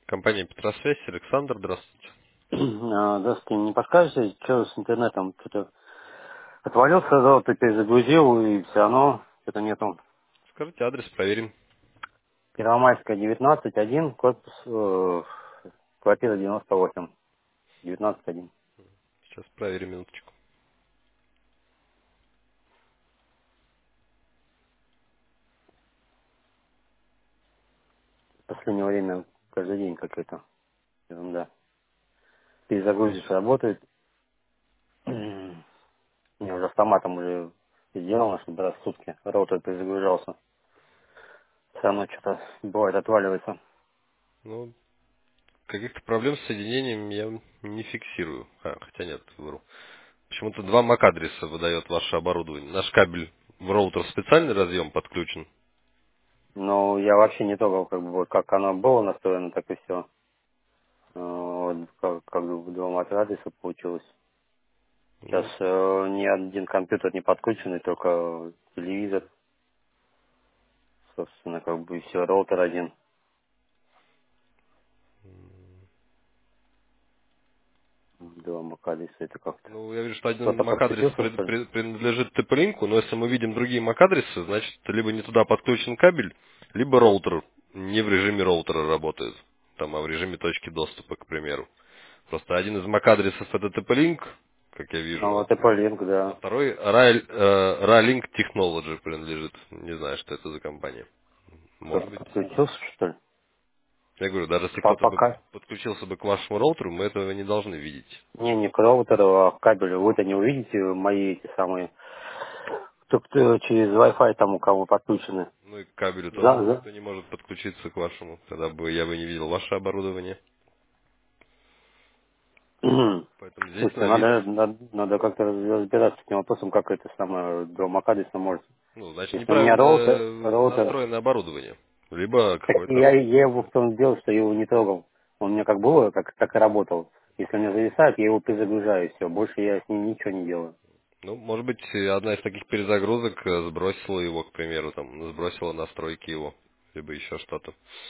Компания Петросвязь, Александр, здравствуйте. Здравствуйте, не подскажете, что с интернетом? Что-то отвалился, да, вот теперь загрузил, и все равно что-то нету. Скажите адрес, проверим. Первомайская, 19-1, корпус, квартира 98, 19-1. Сейчас проверим минуточку. В последнее время каждый день какая-то ерунда. Перезагрузишь, работает. Я уже автоматом уже сделано, чтобы раз в сутки роутер перезагружался. Все равно что-то бывает отваливается. Ну, каких-то проблем с соединением я не фиксирую. Хотя нет, вру. Почему-то два MAC-адреса выдает ваше оборудование. Наш кабель в роутер специальный разъем подключен. Но я вообще не трогал, как бы, вот как оно было настроено, так и все. Вот, как бы два адреса получилось. Сейчас Ну, ни один компьютер не подключенный, только телевизор, собственно, как бы все, роутер один. Два MAC-адреса, это как-то. ну, я вижу, что один Кто-то MAC-адрес подключился, что ли? принадлежит TP-Link, но если мы видим другие MAC-адресы, значит, либо не туда подключен кабель, либо роутер не в режиме роутера работает. Там, а в режиме точки доступа, к примеру. Просто один из MAC-адресов это TP-Link, как я Ну, вижу, вот TP-Link, а да. второй Ralink Technology принадлежит. Не знаю, что это за компания. Может Кто-то быть. подключился, что ли? Я говорю, даже если кто-то бы Пока. подключился бы к вашему роутеру, мы этого не должны видеть. Не к роутеру, а к кабелю. Вы-то не увидите мои эти самые, кто через Wi-Fi там у кого подключены. Ну и к кабелю тоже За, никто не может подключиться к вашему. Тогда бы я бы не видел ваше оборудование. за. Поэтому здесь Слушайте, на вид, надо как-то разбираться с этим вопросом, как это самое до MAC-адреса может. ну, значит, Если у меня неправильно роутер, настроено оборудование. Либо так какой-то я его в том дело, что я его не трогал. Он у меня как было, как так и работал. Если у меня зависает, я его перезагружаю, все. Больше я с ним ничего не делаю. ну, может быть, одна из таких перезагрузок сбросила его, к примеру, там, сбросила настройки его, либо еще что-то.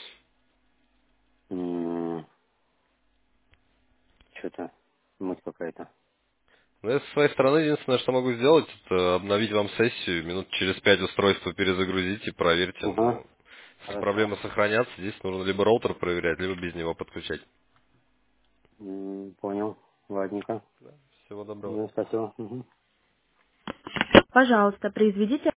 Что-то муть какая-то. Ну, я с своей стороны единственное, что могу сделать, это обновить вам сессию, минут через 5 устройство перезагрузить и проверьте. Ага, Ну, если хорошо. проблемы сохранятся, здесь нужно либо роутер проверять, либо без него подключать. Понял. Ладненько. Всего доброго. Ну, спасибо. Мгм. Пожалуйста, произведите